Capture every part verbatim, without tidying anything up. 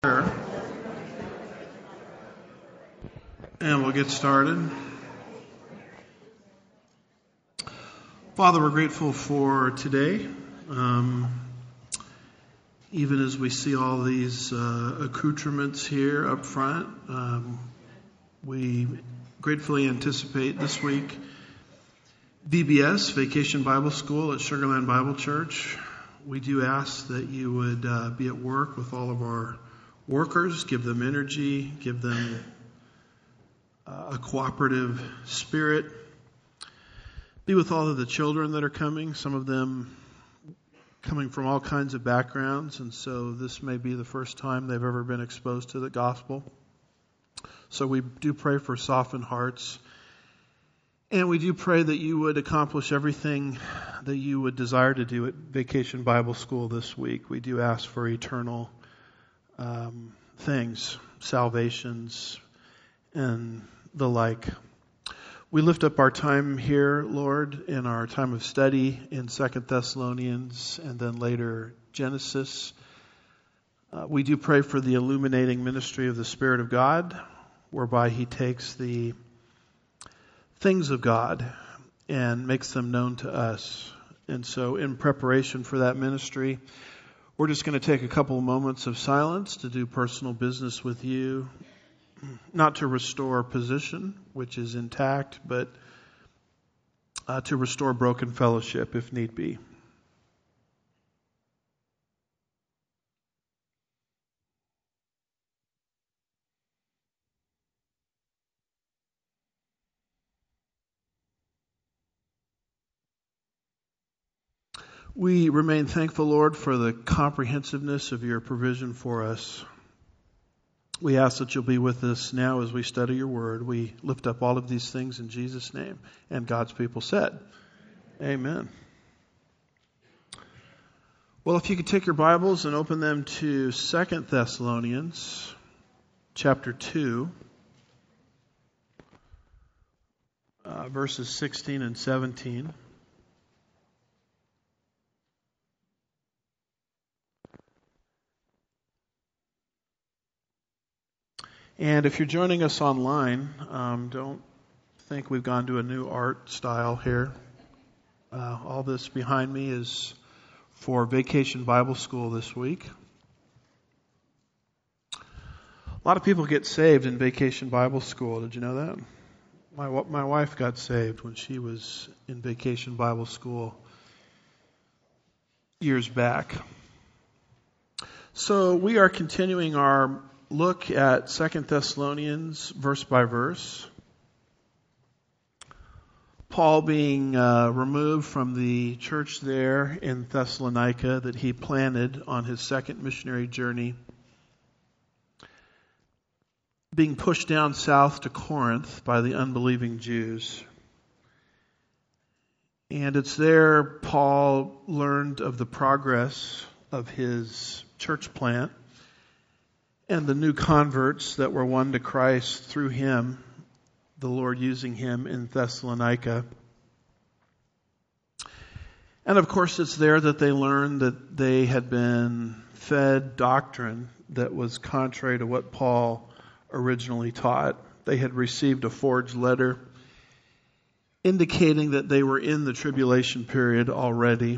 And we'll get started. Father, we're grateful for today. Um, even as we see all these uh, accoutrements here up front, um, we gratefully anticipate this week V B S, Vacation Bible School at Sugar Land Bible Church. We do ask that you would uh, be at work with all of our workers, give them energy, give them uh, a cooperative spirit. Be with all of the children that are coming, some of them coming from all kinds of backgrounds, and so this may be the first time they've ever been exposed to the gospel. So we do pray for softened hearts, and we do pray that you would accomplish everything that you would desire to do at Vacation Bible School this week. We do ask for eternal Um, things, salvations, and the like. We lift up our time here, Lord, in our time of study in Second Thessalonians and then later Genesis. Uh, we do pray for the illuminating ministry of the Spirit of God, whereby He takes the things of God and makes them known to us. And so in preparation for that ministry, we're just going to take a couple of moments of silence to do personal business with you, not to restore position, which is intact, but uh, to restore broken fellowship if need be. We remain thankful, Lord, for the comprehensiveness of your provision for us. We ask that you'll be with us now as we study your word. We lift up all of these things in Jesus' name. And God's people said, Amen. Well, if you could take your Bibles and open them to Second Thessalonians chapter two, uh, verses sixteen and seventeen. And if you're joining us online, um, don't think we've gone to a new art style here. Uh, all this behind me is for Vacation Bible School this week. A lot of people get saved in Vacation Bible School. Did you know that? My my wife got saved when she was in Vacation Bible School years back. So we are continuing our look at Second Thessalonians verse by verse. Paul being uh, removed from the church there in Thessalonica that he planted on his second missionary journey, being pushed down south to Corinth by the unbelieving Jews. And it's there Paul learned of the progress of his church plant and the new converts that were won to Christ through him, the Lord using him in Thessalonica. And of course it's there that they learned that they had been fed doctrine that was contrary to what Paul originally taught. They had received a forged letter indicating that they were in the tribulation period already.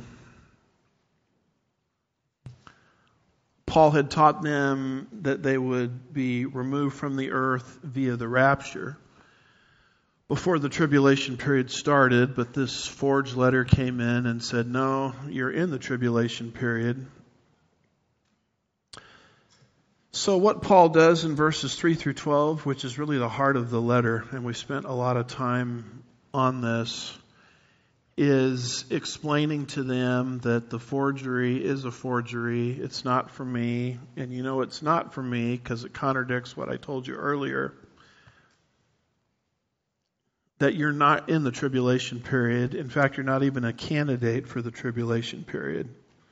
Paul had taught them that they would be removed from the earth via the rapture before the tribulation period started, but this forged letter came in and said, no, you're in the tribulation period. So what Paul does in verses three through twelve, which is really the heart of the letter, and we spent a lot of time on this, is explaining to them that the forgery is a forgery. It's not for me. And you know it's not for me because it contradicts what I told you earlier. That you're not in the tribulation period. In fact, you're not even a candidate for the tribulation period.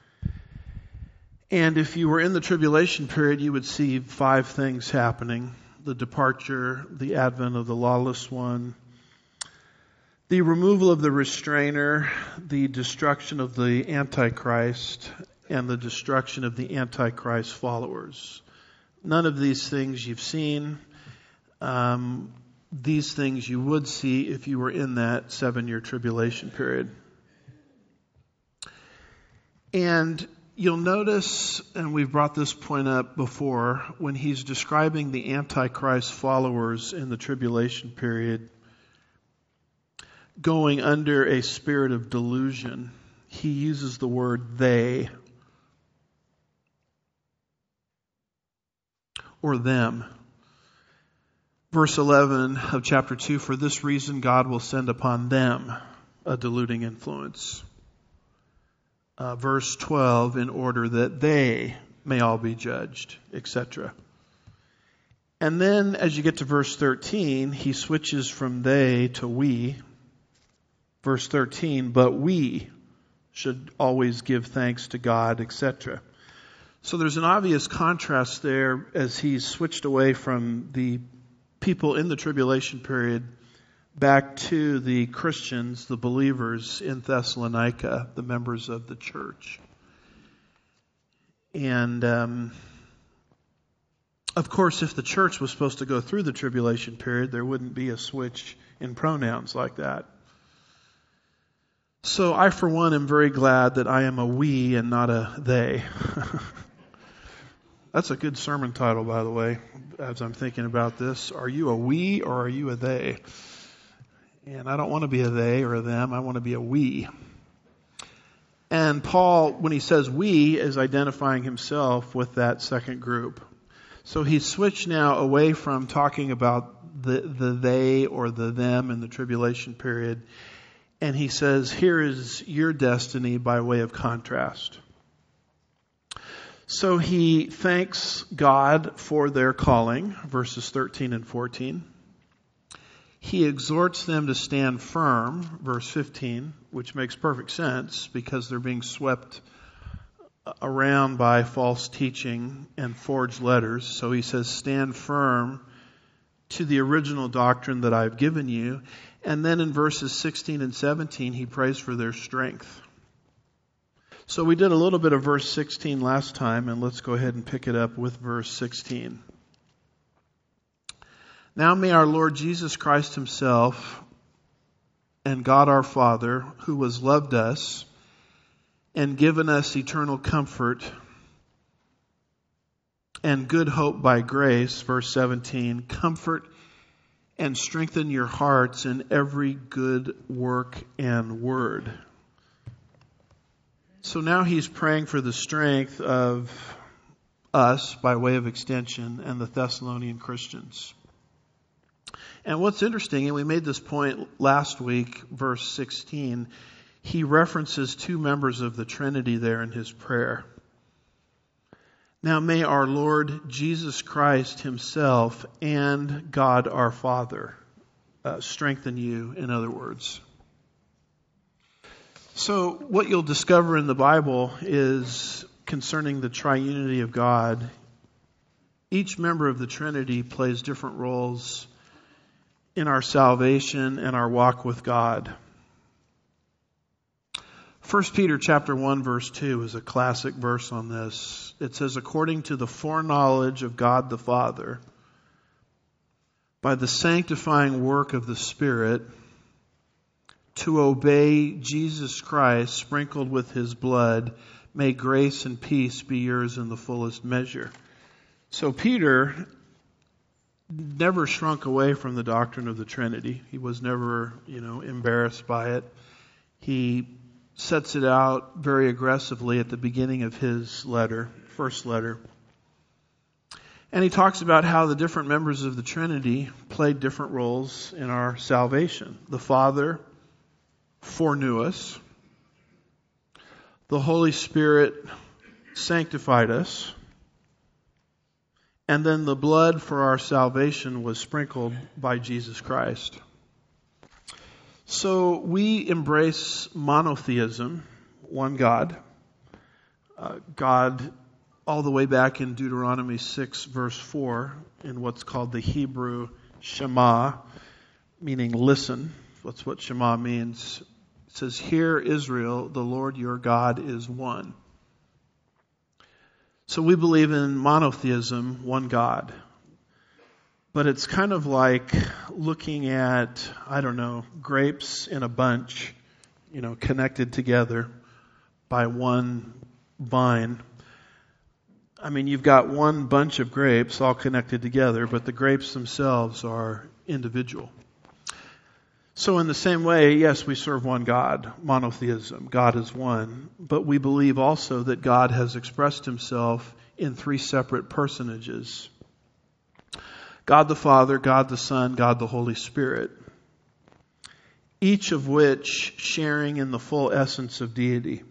And if you were in the tribulation period, you would see five things happening. The departure, the advent of the lawless one, the removal of the restrainer, the destruction of the Antichrist, and the destruction of the Antichrist followers. None of these things you've seen. Um, these things you would see if you were in that seven-year tribulation period. And you'll notice, and we've brought this point up before, when he's describing the Antichrist followers in the tribulation period going under a spirit of delusion, he uses the word they or them. Verse eleven of chapter two, for this reason God will send upon them a deluding influence. Uh, verse twelve, in order that they may all be judged, et cetera. And then as you get to verse thirteen, he switches from they to we. Verse thirteen, but we should always give thanks to God, et cetera. So there's an obvious contrast there as he's switched away from the people in the tribulation period back to the Christians, the believers in Thessalonica, the members of the church. And um, of course, if the church was supposed to go through the tribulation period, there wouldn't be a switch in pronouns like that. So I, for one, am very glad that I am a we and not a they. That's a good sermon title, by the way, as I'm thinking about this. Are you a we or are you a they? And I don't want to be a they or a them. I want to be a we. And Paul, when he says we, is identifying himself with that second group. So he's switched now away from talking about the, the they or the them in the tribulation period. And he says, here is your destiny by way of contrast. So he thanks God for their calling, verses thirteen and fourteen. He exhorts them to stand firm, verse fifteen, which makes perfect sense because they're being swept around by false teaching and forged letters. So he says, stand firm to the original doctrine that I've given you. And then in verses sixteen and seventeen, he prays for their strength. So we did a little bit of verse sixteen last time, and let's go ahead and pick it up with verse sixteen. Now may our Lord Jesus Christ himself and God our Father, who has loved us and given us eternal comfort and good hope by grace, verse seventeen, comfort and strengthen your hearts in every good work and word. So now he's praying for the strength of us by way of extension and the Thessalonian Christians. And what's interesting, and we made this point last week, verse sixteen, he references two members of the Trinity there in his prayer. Now may our Lord Jesus Christ himself and God our Father uh, strengthen you, in other words. So what you'll discover in the Bible is concerning the triunity of God, each member of the Trinity plays different roles in our salvation and our walk with God. First Peter chapter one verse two is a classic verse on this. It says, according to the foreknowledge of God the Father, by the sanctifying work of the Spirit, to obey Jesus Christ, sprinkled with his blood, may grace and peace be yours in the fullest measure. So Peter never shrunk away from the doctrine of the Trinity. He was never, you know, embarrassed by it. He sets it out very aggressively at the beginning of his letter, first letter. And he talks about how the different members of the Trinity played different roles in our salvation. The Father foreknew us. The Holy Spirit sanctified us. And then the blood for our salvation was sprinkled by Jesus Christ. So we embrace monotheism, one God. Uh, God, all the way back in Deuteronomy six, verse four, in what's called the Hebrew Shema, meaning listen. That's what Shema means. It says, hear Israel, the Lord your God is one. So we believe in monotheism, one God. But it's kind of like looking at, I don't know, grapes in a bunch, you know, connected together by one vine. I mean, you've got one bunch of grapes all connected together, but the grapes themselves are individual. So in the same way, yes, we serve one God, monotheism. God is one. But we believe also that God has expressed himself in three separate personages. God the Father, God the Son, God the Holy Spirit. Each of which sharing in the full essence of deity.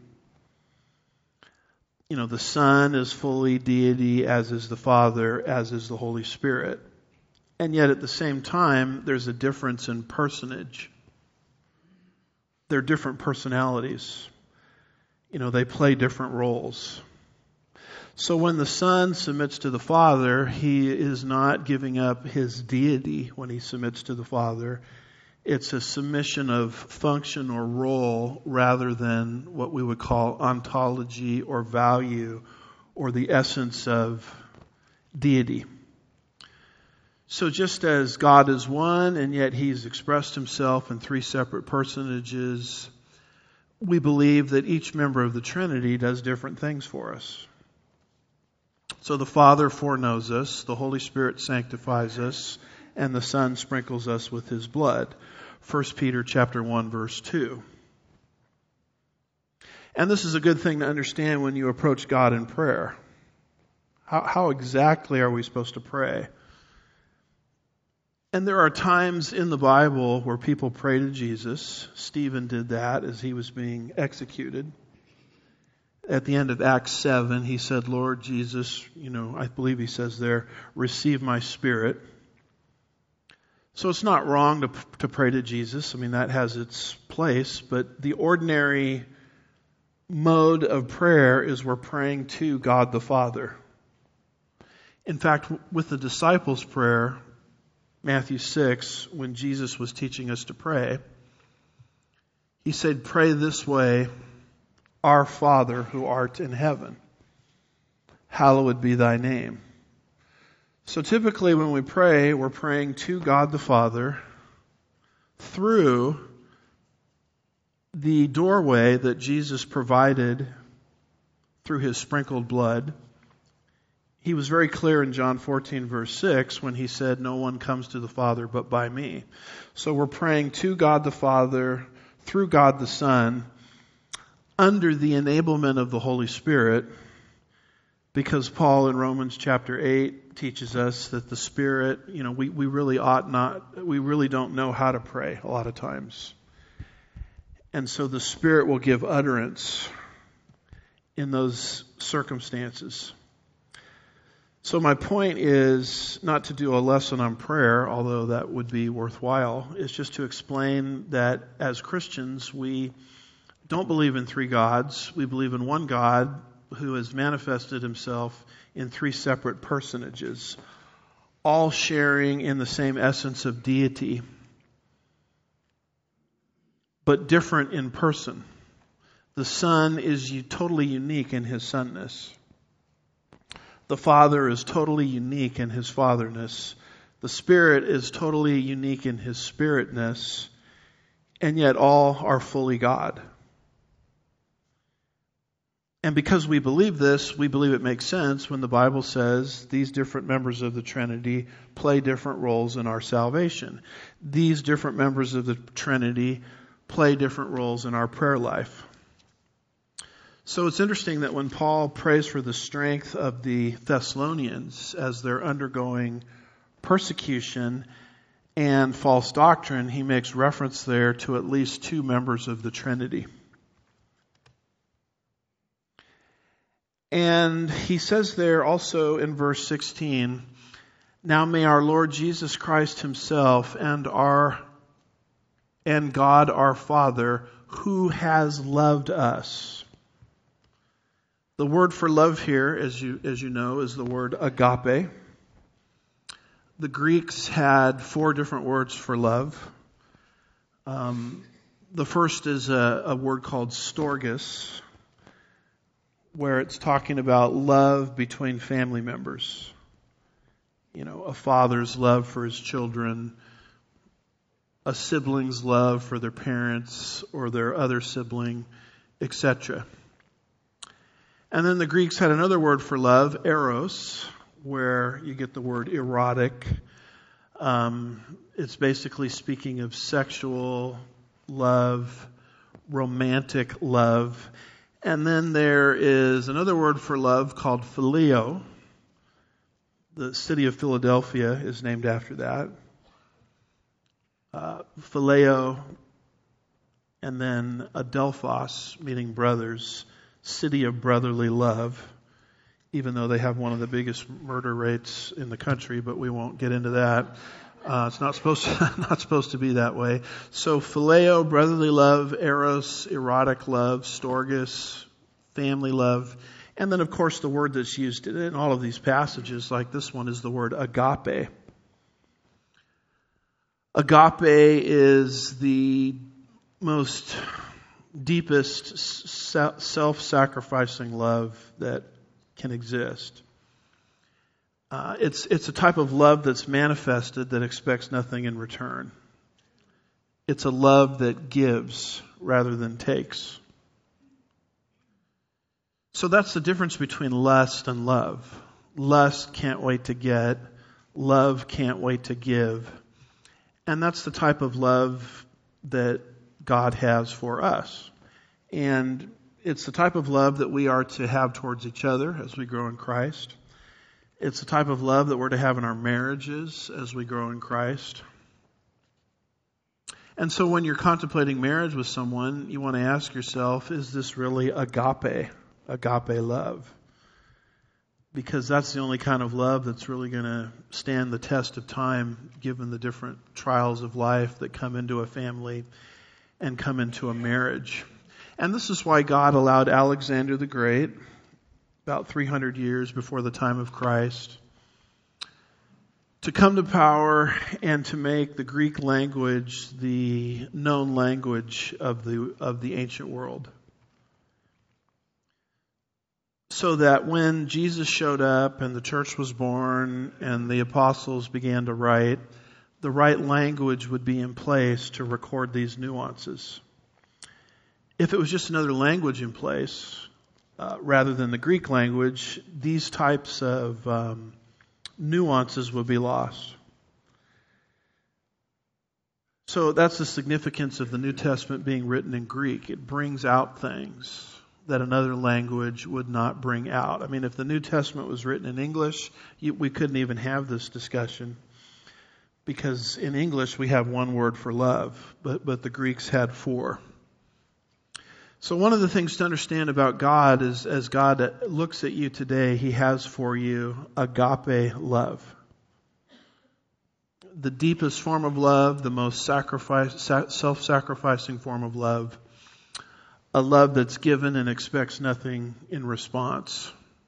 You know, the Son is fully deity, as is the Father, as is the Holy Spirit. And yet at the same time, there's a difference in personage. They're different personalities. You know, they play different roles. So when the Son submits to the Father, he is not giving up his deity when he submits to the Father. It's a submission of function or role rather than what we would call ontology or value or the essence of deity. So just as God is one and yet he's expressed himself in three separate personages, we believe that each member of the Trinity does different things for us. So the Father foreknows us, the Holy Spirit sanctifies us, and the Son sprinkles us with his blood. First Peter chapter one, verse two. And this is a good thing to understand when you approach God in prayer. How, how exactly are we supposed to pray? And there are times in the Bible where people pray to Jesus. Stephen did that as he was being executed. At the end of Acts seven, he said, Lord Jesus, you know, I believe he says there, receive my spirit. So it's not wrong to, to pray to Jesus. I mean, that has its place. But the ordinary mode of prayer is we're praying to God the Father. In fact, with the disciples' prayer, Matthew six, when Jesus was teaching us to pray, he said, pray this way, our Father who art in heaven, hallowed be thy name. So typically when we pray, we're praying to God the Father through the doorway that Jesus provided through his sprinkled blood. He was very clear in John fourteen, verse six, when he said, no one comes to the Father but by me. So we're praying to God the Father, through God the Son, under the enablement of the Holy Spirit, because Paul in Romans chapter eight teaches us that the Spirit, you know, we, we really ought not, we really don't know how to pray a lot of times. And so the Spirit will give utterance in those circumstances. So my point is not to do a lesson on prayer, although that would be worthwhile. It's just to explain that as Christians, we don't believe in three gods. We believe in one God who has manifested himself in three separate personages, all sharing in the same essence of deity, but different in person. The Son is totally unique in his sonness. The Father is totally unique in his fatherness. The Spirit is totally unique in his spiritness. And yet all are fully God. And because we believe this, we believe it makes sense when the Bible says these different members of the Trinity play different roles in our salvation. These different members of the Trinity play different roles in our prayer life. So it's interesting that when Paul prays for the strength of the Thessalonians as they're undergoing persecution and false doctrine, he makes reference there to at least two members of the Trinity. And he says there also in verse sixteen, now may our Lord Jesus Christ himself and our and God our Father, who has loved us. The word for love here, as you as you know, is the word agape. The Greeks had four different words for love. Um, the first is a, a word called storgis, where it's talking about love between family members. You know, a father's love for his children, a sibling's love for their parents or their other sibling, et cetera. And then the Greeks had another word for love, eros, where you get the word erotic. Um, it's basically speaking of sexual love, romantic love. And then there is another word for love called phileo. The city of Philadelphia is named after that. Uh, phileo, and then adelphos, meaning brothers, city of brotherly love, even though they have one of the biggest murder rates in the country, but we won't get into that. Uh, it's not supposed to, not supposed to be that way. So phileo, brotherly love, eros, erotic love, storgis, family love. And then, of course, the word that's used in all of these passages, like this one, is the word agape. Agape is the most deepest self-sacrificing love that can exist. Uh, it's it's a type of love that's manifested that expects nothing in return. It's a love that gives rather than takes. So that's the difference between lust and love. Lust can't wait to get. Love can't wait to give. And that's the type of love that God has for us. And it's the type of love that we are to have towards each other as we grow in Christ. It's the type of love that we're to have in our marriages as we grow in Christ. And so when you're contemplating marriage with someone, you want to ask yourself, is this really agape? Agape love? Because that's the only kind of love that's really going to stand the test of time, given the different trials of life that come into a family and come into a marriage. And this is why God allowed Alexander the Great, about three hundred years before the time of Christ, to come to power and to make the Greek language the known language of the of the ancient world. So that when Jesus showed up and the church was born and the apostles began to write, the right language would be in place to record these nuances. If it was just another language in place, uh, rather than the Greek language, these types of um, nuances would be lost. So that's the significance of the New Testament being written in Greek. It brings out things that another language would not bring out. I mean, if the New Testament was written in English, you, we couldn't even have this discussion, because in English we have one word for love, but, but the Greeks had four. So one of the things to understand about God is, as God looks at you today, He has for you agape love. The deepest form of love, the most sacrifice, self-sacrificing form of love. A love that's given and expects nothing in response.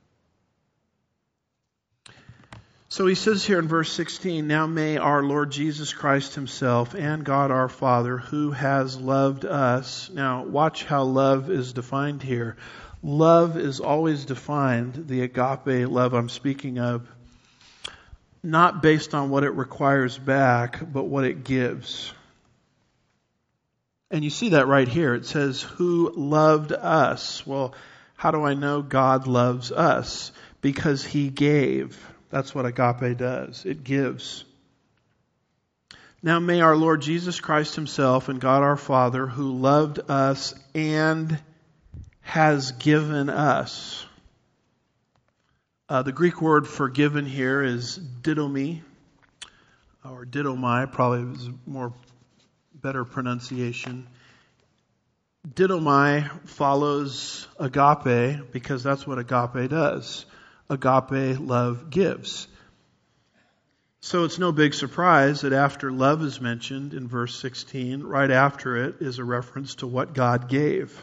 So he says here in verse sixteen, now may our Lord Jesus Christ Himself and God our Father, who has loved us. Now watch how love is defined here. Love is always defined, the agape love I'm speaking of, not based on what it requires back, but what it gives. And you see that right here. It says, who loved us. Well, how do I know God loves us? Because He gave. That's what agape does. It gives. Now may our Lord Jesus Christ Himself and God our Father, who loved us and has given us. Uh, the Greek word for given here is didomi, or didomai, probably is more better pronunciation. Didomai follows agape because that's what agape does. Agape love gives. So it's no big surprise that after love is mentioned in verse sixteen, right after it is a reference to what God gave.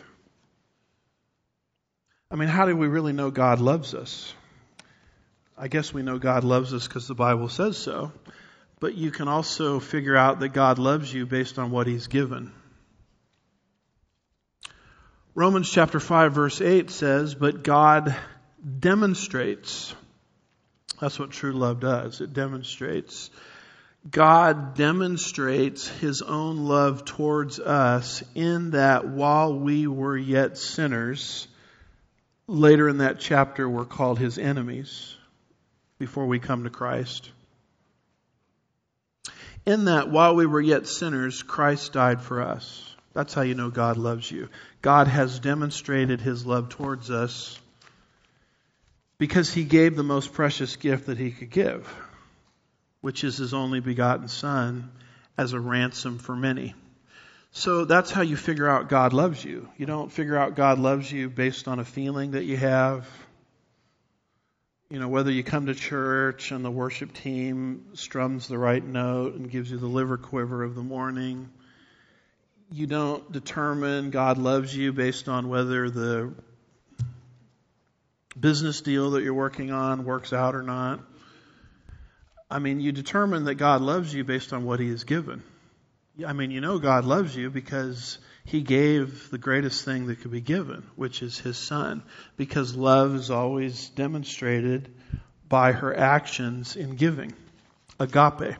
I mean, how do we really know God loves us? I guess we know God loves us because the Bible says so. But you can also figure out that God loves you based on what He's given. Romans chapter five verse eight says, but God demonstrates. That's what true love does. It demonstrates. God demonstrates His own love towards us in that while we were yet sinners, later in that chapter we're called His enemies before we come to Christ. In that while we were yet sinners, Christ died for us. That's how you know God loves you. God has demonstrated His love towards us because He gave the most precious gift that He could give, which is His only begotten Son as a ransom for many. So that's how you figure out God loves you. You don't figure out God loves you based on a feeling that you have. You know, whether you come to church and the worship team strums the right note and gives you the liver quiver of the morning. You don't determine God loves you based on whether the business deal that you're working on works out or not. I mean, you determine that God loves you based on what He has given. I mean, you know God loves you because He gave the greatest thing that could be given, which is His Son. Because love is always demonstrated by her actions in giving. Agape.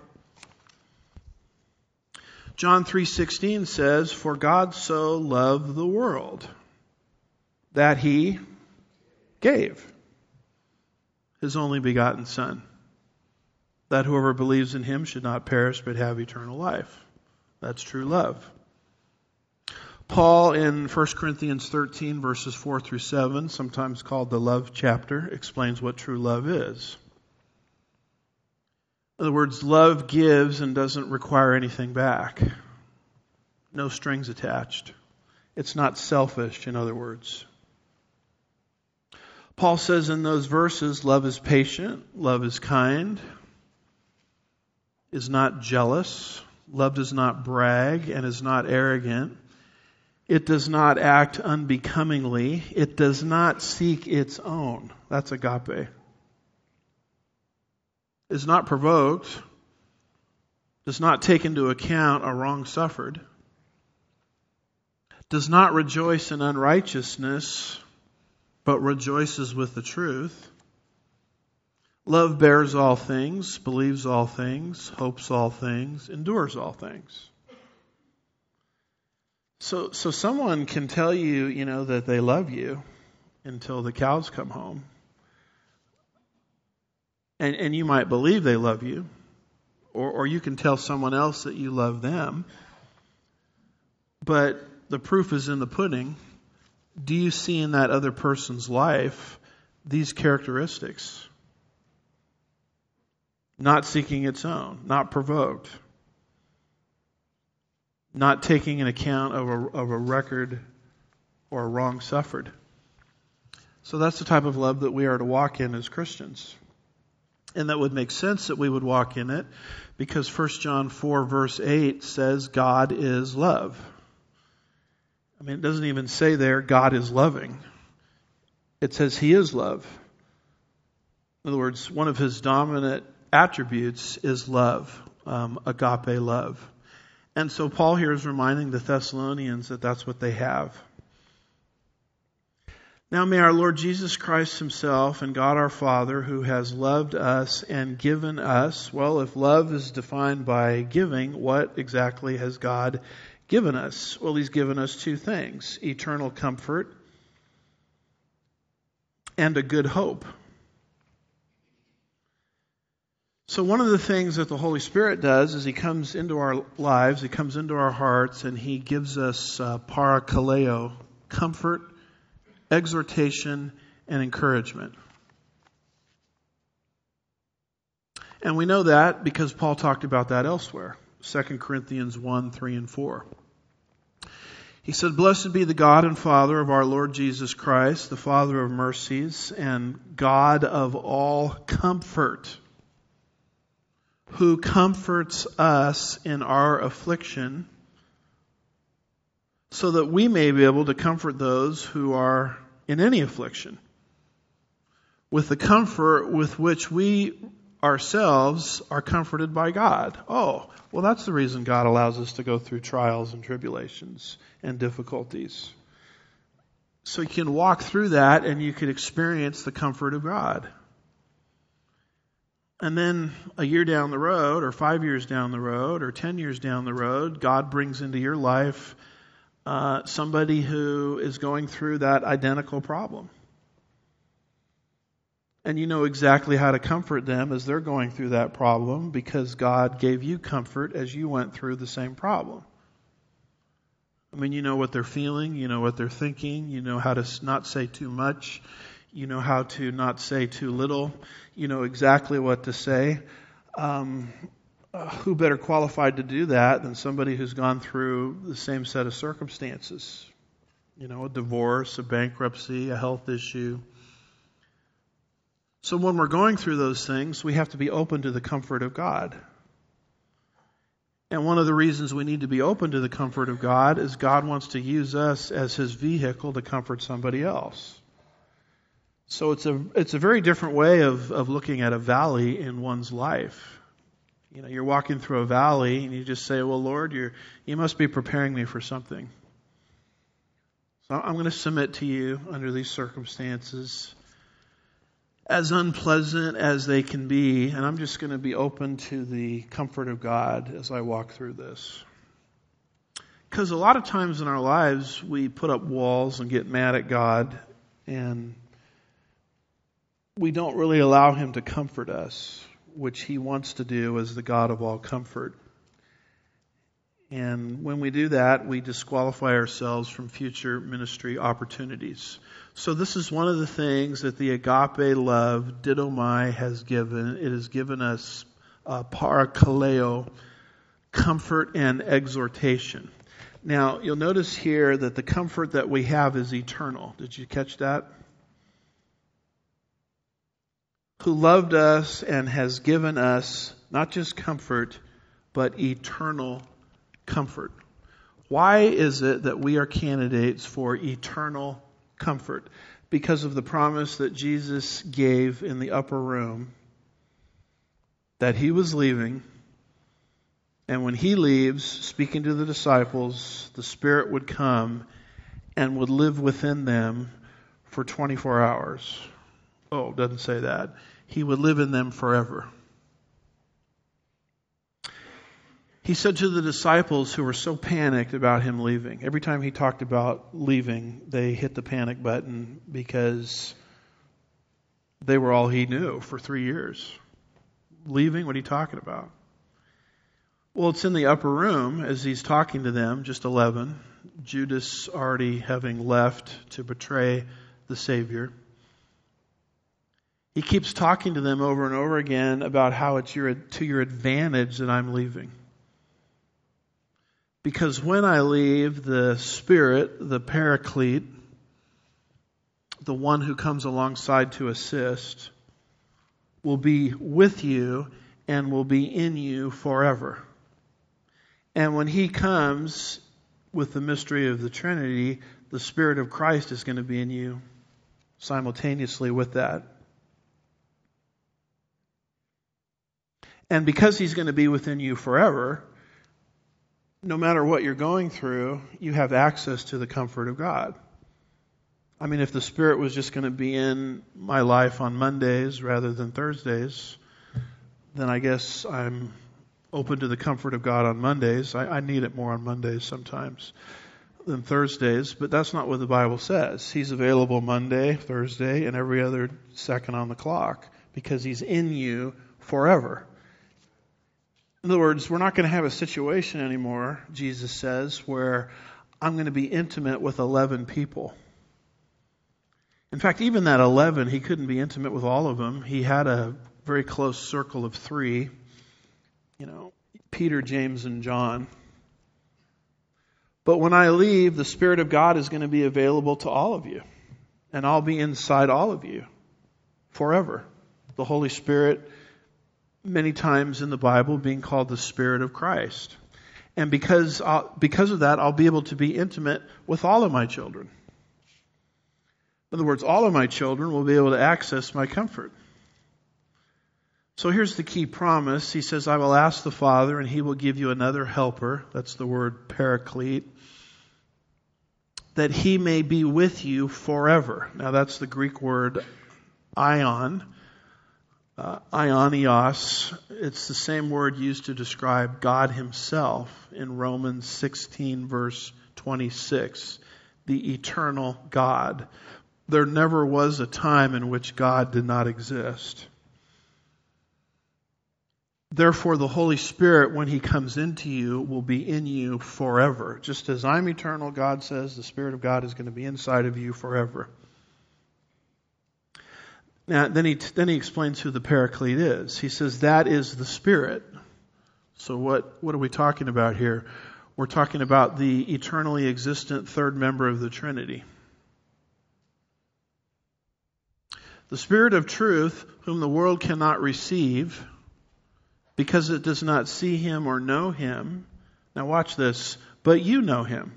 John three sixteen says, for God so loved the world that He gave His only begotten Son, that whoever believes in Him should not perish but have eternal life. That's true love. Paul in First Corinthians thirteen verses four through seven, sometimes called the love chapter, explains what true love is. In other words, love gives and doesn't require anything back. No strings attached. It's not selfish, in other words. Paul says in those verses, love is patient, love is kind, is not jealous, love does not brag and is not arrogant. It does not act unbecomingly. It does not seek its own. That's agape. Is not provoked, does not take into account a wrong suffered, does not rejoice in unrighteousness, but rejoices with the truth. Love bears all things, believes all things, hopes all things, endures all things. So, so someone can tell you, you know, that they love you until the cows come home. And, and you might believe they love you, or, or you can tell someone else that you love them. But the proof is in the pudding. Do you see in that other person's life these characteristics? Not seeking its own, not provoked, not taking an account of a, of a record or a wrong suffered. So that's the type of love that we are to walk in as Christians. And that would make sense that we would walk in it because First John four verse eight says God is love. I mean, it doesn't even say there God is loving. It says He is love. In other words, one of His dominant attributes is love, um, agape love. And so Paul here is reminding the Thessalonians that that's what they have. Now may our Lord Jesus Christ Himself and God our Father, who has loved us and given us, well, if love is defined by giving, what exactly has God given us? Well, He's given us two things, eternal comfort and a good hope. So one of the things that the Holy Spirit does is He comes into our lives, He comes into our hearts, and He gives us uh, parakaleo, comfort, exhortation, and encouragement. And we know that because Paul talked about that elsewhere. Second Corinthians one, three, and four. He said, blessed be the God and Father of our Lord Jesus Christ, the Father of mercies and God of all comfort, who comforts us in our affliction, so that we may be able to comfort those who are in any affliction, with the comfort with which we ourselves are comforted by God. Oh, well, that's the reason God allows us to go through trials and tribulations and difficulties. So you can walk through that and you can experience the comfort of God. And then a year down the road, or five years down the road, or ten years down the road, God brings into your life uh, somebody who is going through that identical problem. And you know exactly how to comfort them as they're going through that problem, because God gave you comfort as you went through the same problem. I mean, you know what they're feeling, you know what they're thinking, you know how to not say too much, you know how to not say too little, you know exactly what to say. Um, uh, who better qualified to do that than somebody who's gone through the same set of circumstances? You know, a divorce, a bankruptcy, a health issue. So when we're going through those things, we have to be open to the comfort of God. And one of the reasons we need to be open to the comfort of God is God wants to use us as His vehicle to comfort somebody else. So it's a it's a very different way of, of looking at a valley in one's life. You know, you're walking through a valley and you just say, well, Lord, you're you must be preparing me for something. So I'm going to submit to you under these circumstances, as unpleasant as they can be, and I'm just going to be open to the comfort of God as I walk through this. Because a lot of times in our lives, we put up walls and get mad at God, and we don't really allow Him to comfort us, which He wants to do as the God of all comfort. And when we do that, we disqualify ourselves from future ministry opportunities. So this is one of the things that the agape love, didomai, has given. It has given us uh, parakaleo, comfort and exhortation. Now, you'll notice here that the comfort that we have is eternal. Did you catch that? Who loved us and has given us not just comfort, but eternal comfort. Why is it that we are candidates for eternal comfort? Because of the promise that Jesus gave in the upper room that He was leaving, and when He leaves, speaking to the disciples, the Spirit would come and would live within them for twenty-four hours. Oh, it doesn't say that. He would live in them forever. He said to the disciples who were so panicked about Him leaving, every time He talked about leaving, they hit the panic button because they were all He knew for three years. Leaving? What are you talking about? Well, it's in the upper room as He's talking to them, just eleven. Judas already having left to betray the Savior. He keeps talking to them over and over again about how it's your, to your advantage that I'm leaving. Because when I leave, the Spirit, the Paraclete, the one who comes alongside to assist, will be with you and will be in you forever. And when He comes with the mystery of the Trinity, the Spirit of Christ is going to be in you simultaneously with that. And because He's going to be within you forever, no matter what you're going through, you have access to the comfort of God. I mean, if the Spirit was just going to be in my life on Mondays rather than Thursdays, then I guess I'm open to the comfort of God on Mondays. I, I need it more on Mondays sometimes than Thursdays, but that's not what the Bible says. He's available Monday, Thursday, and every other second on the clock because He's in you forever. In other words, we're not going to have a situation anymore, Jesus says, where I'm going to be intimate with eleven people. In fact, even that eleven, He couldn't be intimate with all of them. He had a very close circle of three, you know, Peter, James, and John. But when I leave, the Spirit of God is going to be available to all of you. And I'll be inside all of you forever. The Holy Spirit, many times in the Bible, being called the Spirit of Christ. And because I'll, because of that, I'll be able to be intimate with all of my children. In other words, all of my children will be able to access my comfort. So here's the key promise. He says, I will ask the Father, and He will give you another helper. That's the word paraclete. that he may be with you forever. Now that's the Greek word ion, uh, ionios. It's the same word used to describe God himself in Romans sixteen verse twenty-six, the eternal God. There never was a time in which God did not exist. Therefore, the Holy Spirit, when he comes into you, will be in you forever. Just as I'm eternal, God says, the Spirit of God is going to be inside of you forever. Now, then he, then he explains who the Paraclete is. He says, that is the Spirit. So what, what are we talking about here? We're talking about the eternally existent third member of the Trinity. The Spirit of truth, whom the world cannot receive, because it does not see him or know him. Now watch this. But you know him.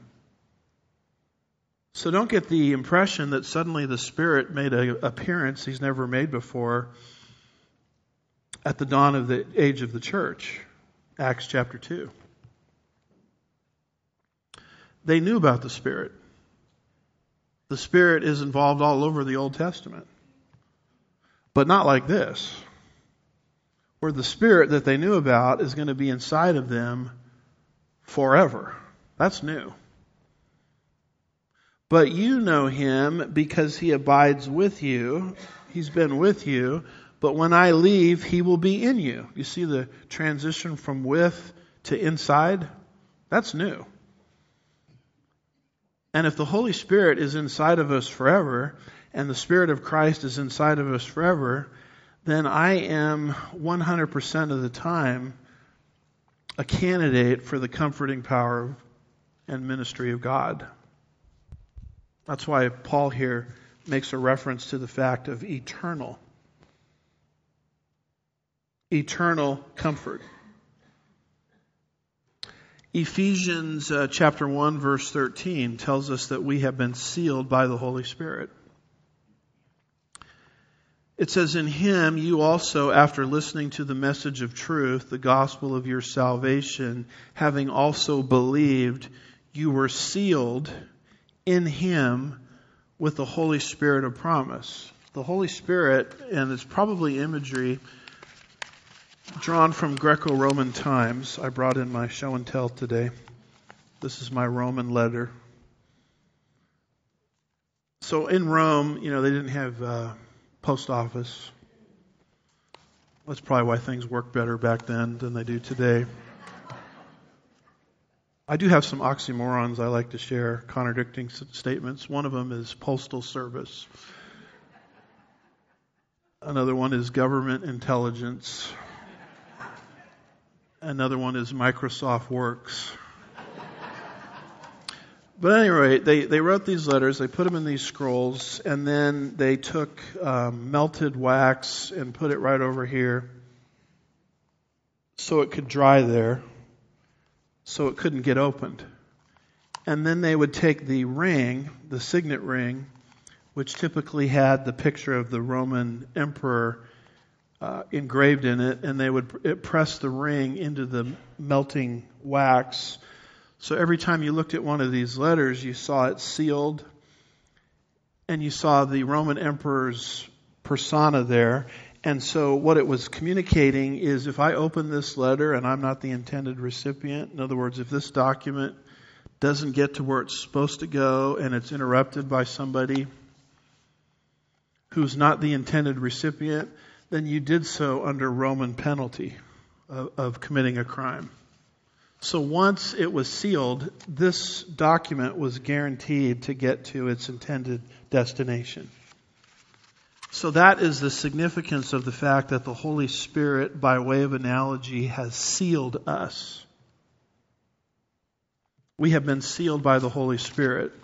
So don't get the impression that suddenly the Spirit made an appearance he's never made before at the dawn of the age of the church. Acts chapter two. They knew about the Spirit. The Spirit is involved all over the Old Testament. But not like this, where the Spirit that they knew about is going to be inside of them forever. That's new. But you know him because he abides with you. He's been with you. But when I leave, he will be in you. You see the transition from with to inside? That's new. And if the Holy Spirit is inside of us forever, and the Spirit of Christ is inside of us forever, then I am one hundred percent of the time a candidate for the comforting power and ministry of God. That's why Paul here makes a reference to the fact of eternal. Eternal comfort. Ephesians uh, chapter one verse thirteen tells us that we have been sealed by the Holy Spirit. It says, in him you also, after listening to the message of truth, the gospel of your salvation, having also believed, you were sealed in him with the Holy Spirit of promise. The Holy Spirit, and it's probably imagery drawn from Greco-Roman times. I brought in my show and tell today. This is my Roman letter. So in Rome, you know, they didn't have uh, post office. That's probably why things worked better back then than they do today. I do have some oxymorons I like to share, contradicting statements. One of them is postal service. Another one is government intelligence. Another one is Microsoft Works. But at any rate, they, they wrote these letters, they put them in these scrolls, and then they took um, melted wax and put it right over here so it could dry there, so it couldn't get opened. And then they would take the ring, the signet ring, which typically had the picture of the Roman emperor uh, engraved in it, and they would press the ring into the melting wax. So every time you looked at one of these letters, you saw it sealed, and you saw the Roman emperor's persona there. And so what it was communicating is, if I open this letter and I'm not the intended recipient, in other words, if this document doesn't get to where it's supposed to go and it's interrupted by somebody who's not the intended recipient, then you did so under Roman penalty of, of committing a crime. So once it was sealed, this document was guaranteed to get to its intended destination. So that is the significance of the fact that the Holy Spirit, by way of analogy, has sealed us. We have been sealed by the Holy Spirit.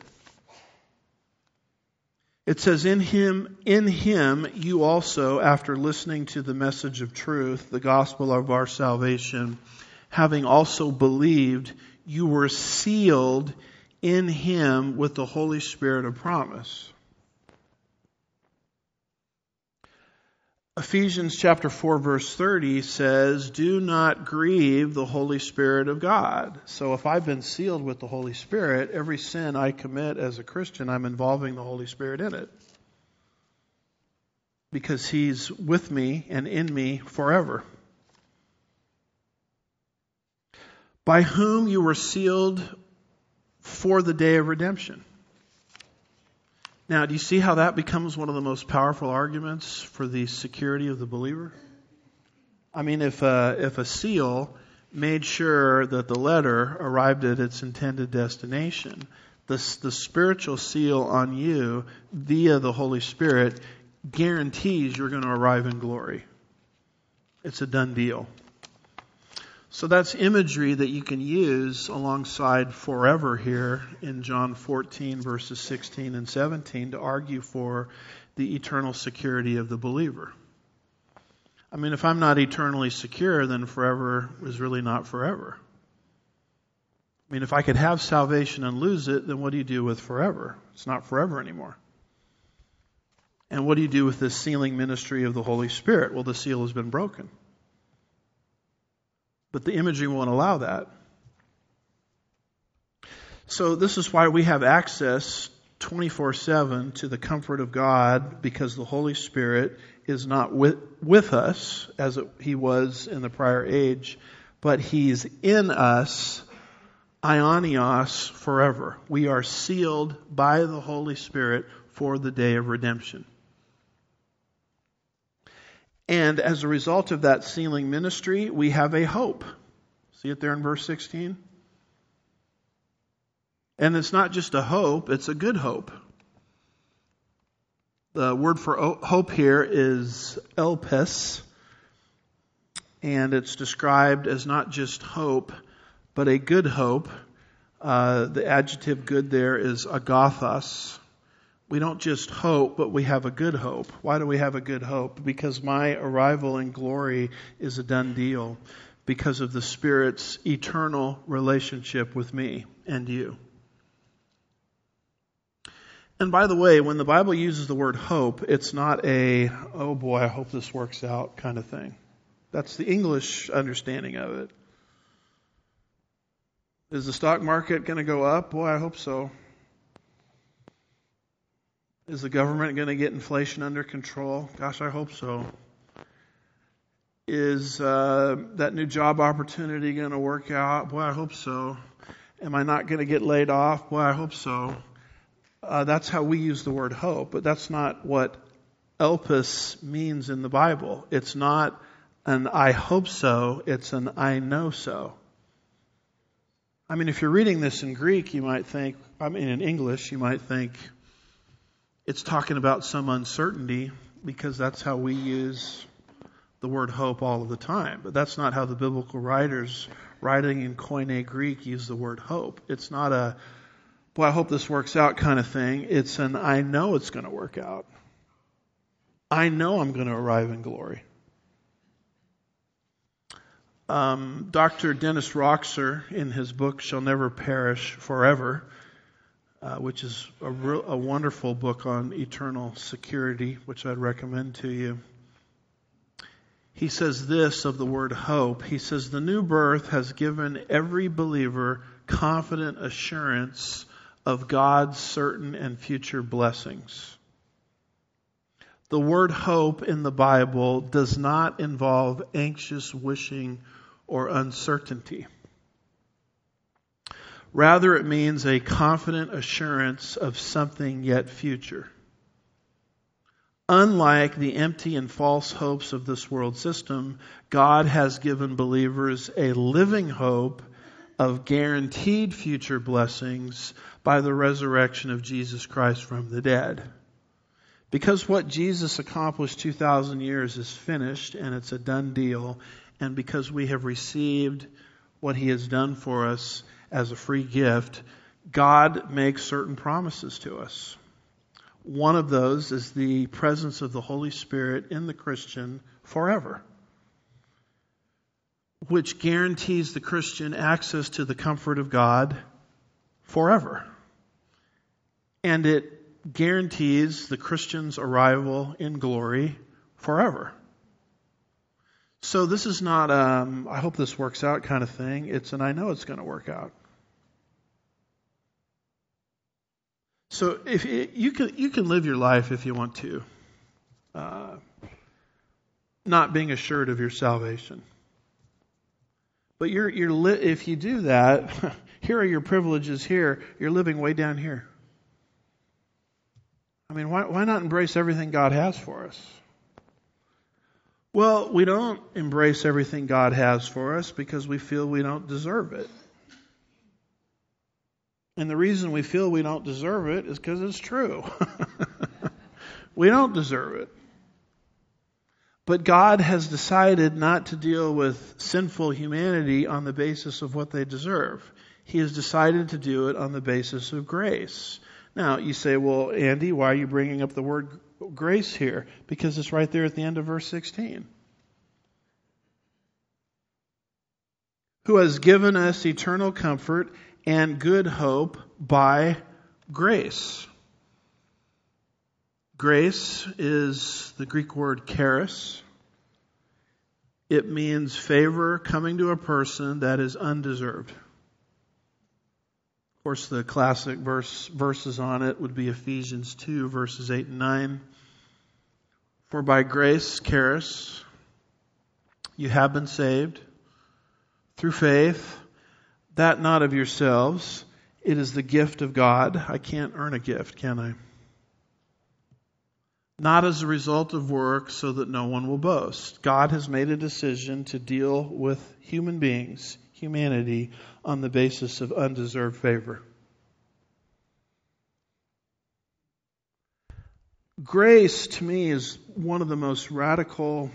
It says, in him, in him you also, after listening to the message of truth, the gospel of our salvation, having also believed, you were sealed in him with the Holy Spirit of promise. Ephesians chapter four verse thirty says, do not grieve the Holy Spirit of God. So if I've been sealed with the Holy Spirit, every sin I commit as a Christian, I'm involving the Holy Spirit in it. Because He's with me and in me forever. By whom you were sealed for the day of redemption. Now, do you see how that becomes one of the most powerful arguments for the security of the believer? I mean, if a, if a seal made sure that the letter arrived at its intended destination, the, the spiritual seal on you via the Holy Spirit guarantees you're going to arrive in glory. It's a done deal. So that's imagery that you can use alongside forever here in John fourteen verses sixteen and seventeen to argue for the eternal security of the believer. I mean, if I'm not eternally secure, then forever is really not forever. I mean, if I could have salvation and lose it, then what do you do with forever? It's not forever anymore. And what do you do with this sealing ministry of the Holy Spirit? Well, the seal has been broken. But the imagery won't allow that. So this is why we have access twenty-four seven to the comfort of God, because the Holy Spirit is not with, with us as it, He was in the prior age, but He's in us, aionios, forever. We are sealed by the Holy Spirit for the day of redemption. And as a result of that sealing ministry, we have a hope. See it there in verse sixteen? And it's not just a hope, it's a good hope. The word for hope here is elpis, and it's described as not just hope, but a good hope. Uh, the adjective good there is agathos. We don't just hope, but we have a good hope. Why do we have a good hope? Because my arrival in glory is a done deal because of the Spirit's eternal relationship with me and you. And by the way, when the Bible uses the word hope, it's not a, oh boy, I hope this works out kind of thing. That's the English understanding of it. Is the stock market going to go up? Boy, I hope so. Is the government going to get inflation under control? Gosh, I hope so. Is uh, that new job opportunity going to work out? Boy, I hope so. Am I not going to get laid off? Boy, I hope so. Uh, that's how we use the word hope, but that's not what elpis means in the Bible. It's not an I hope so, it's an I know so. I mean, if you're reading this in Greek, you might think, I mean in English, you might think, it's talking about some uncertainty because that's how we use the word hope all of the time. But that's not how the biblical writers writing in Koine Greek use the word hope. It's not a, boy, I hope this works out kind of thing. It's an I know it's going to work out. I know I'm going to arrive in glory. Um, Doctor Dennis Roxer, in his book, Shall Never Perish Forever, Uh, which is a, real, a wonderful book on eternal security, which I'd recommend to you. He says this of the word hope. He says, the new birth has given every believer confident assurance of God's certain and future blessings. The word hope in the Bible does not involve anxious wishing or uncertainty. Rather, it means a confident assurance of something yet future. Unlike the empty and false hopes of this world system, God has given believers a living hope of guaranteed future blessings by the resurrection of Jesus Christ from the dead. Because what Jesus accomplished two thousand years is finished and it's a done deal, and because we have received what He has done for us as a free gift, God makes certain promises to us. One of those is the presence of the Holy Spirit in the Christian forever, which guarantees the Christian access to the comfort of God forever. And it guarantees the Christian's arrival in glory forever. So this is not, um, I hope this works out kind of thing. It's an I know it's going to work out. So if it, you can you can live your life if you want to, uh, not being assured of your salvation. But you're you're li- if you do that, here are your privileges. Here you're living way down here. I mean, why why not embrace everything God has for us? Well, we don't embrace everything God has for us because we feel we don't deserve it. And the reason we feel we don't deserve it is because it's true. We don't deserve it. But God has decided not to deal with sinful humanity on the basis of what they deserve. He has decided to do it on the basis of grace. Now, you say, well, Andy, why are you bringing up the word grace here? Because it's right there at the end of verse sixteen. Who has given us eternal comfort and good hope by grace. Grace is the Greek word charis. It means favor coming to a person that is undeserved. Of course, the classic verse verses on it would be Ephesians two, verses eight and nine. For by grace, charis, you have been saved through faith, that not of yourselves. It is the gift of God. I can't earn a gift, can I? Not as a result of work, so that no one will boast. God has made a decision to deal with human beings, humanity, on the basis of undeserved favor. Grace, to me, is one of the most radical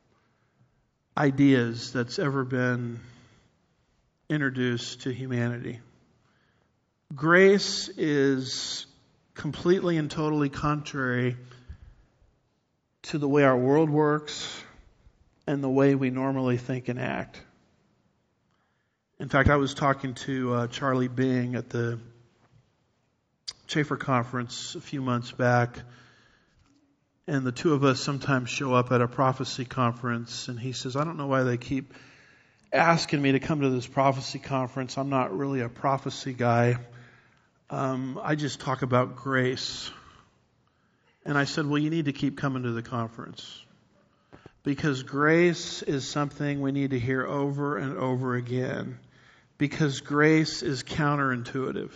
ideas that's ever been introduced to humanity. Grace is completely and totally contrary to the way our world works and the way we normally think and act. In fact, I was talking to uh, Charlie Bing at the Chafer Conference a few months back, and the two of us sometimes show up at a prophecy conference, and he says, I don't know why they keep asking me to come to this prophecy conference. I'm not really a prophecy guy. Um, I just talk about grace. And I said, well, you need to keep coming to the conference. Because grace is something we need to hear over and over again. Because grace is counterintuitive.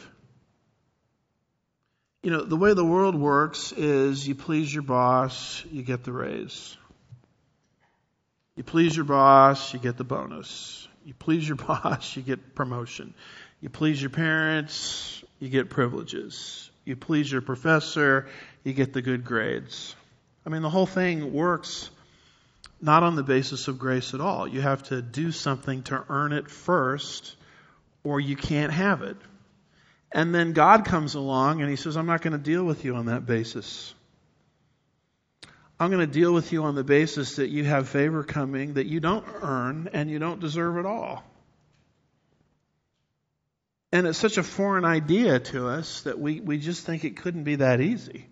You know, the way the world works is you please your boss, you get the raise. You please your boss, you get the bonus. You please your boss, you get promotion. You please your parents, you get privileges. You please your professor, you get the good grades. I mean, the whole thing works not on the basis of grace at all. You have to do something to earn it first, or you can't have it. And then God comes along and He says, I'm not going to deal with you on that basis. I'm going to deal with you on the basis that you have favor coming that you don't earn and you don't deserve at all. And it's such a foreign idea to us that we, we just think it couldn't be that easy.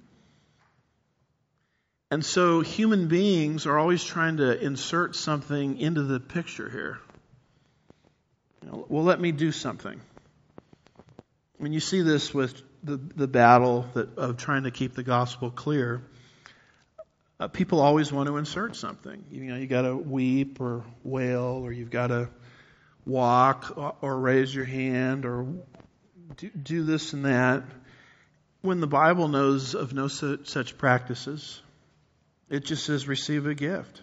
And so human beings are always trying to insert something into the picture here. You know, well, let me do something. I mean, you see this with the, the battle that, of trying to keep the gospel clear. Uh, people always want to insert something. You know, you got to weep or wail, or you've got to walk or, or raise your hand or do, do this and that. When the Bible knows of no such, such practices, it just says receive a gift.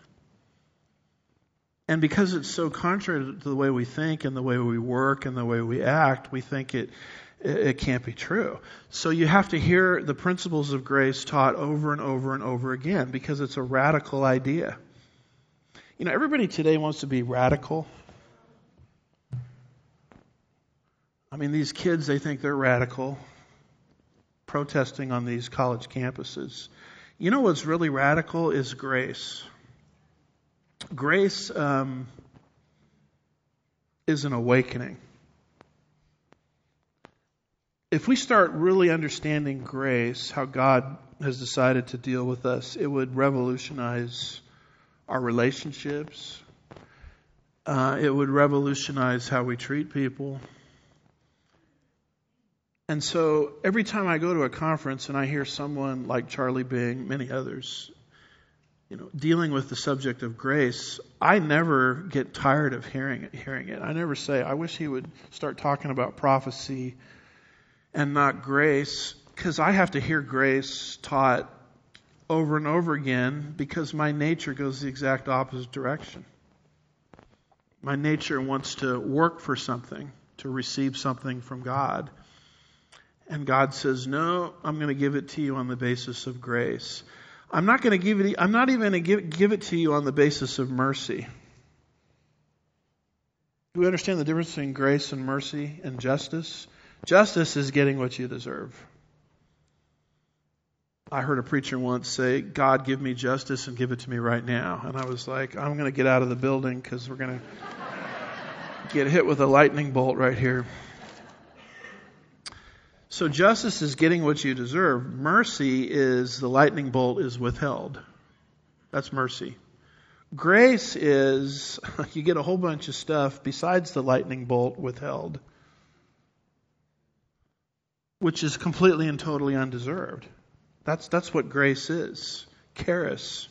And because it's so contrary to the way we think and the way we work and the way we act, we think it it can't be true. So you have to hear the principles of grace taught over and over and over again because it's a radical idea. You know, everybody today wants to be radical. I mean, these kids, they think they're radical, protesting on these college campuses. You know what's really radical is grace. Grace um, is an awakening. If we start really understanding grace, how God has decided to deal with us, it would revolutionize our relationships. Uh, it would revolutionize how we treat people. And so every time I go to a conference and I hear someone like Charlie Bing, many others, you know, dealing with the subject of grace, I never get tired of hearing it, hearing it. I never say, I wish he would start talking about prophecy and not grace, because I have to hear grace taught over and over again because my nature goes the exact opposite direction. My nature wants to work for something, to receive something from God. And God says, no, I'm going to give it to you on the basis of grace. I'm not going to give it, I'm not even going to give, give it to you on the basis of mercy. Do we understand the difference between grace and mercy and justice? Justice is getting what you deserve. I heard a preacher once say, God, give me justice and give it to me right now. And I was like, I'm going to get out of the building because we're going to get hit with a lightning bolt right here. So justice is getting what you deserve. Mercy is the lightning bolt is withheld. That's mercy. Grace is you get a whole bunch of stuff besides the lightning bolt withheld, which is completely and totally undeserved. That's that's what grace is. Charis.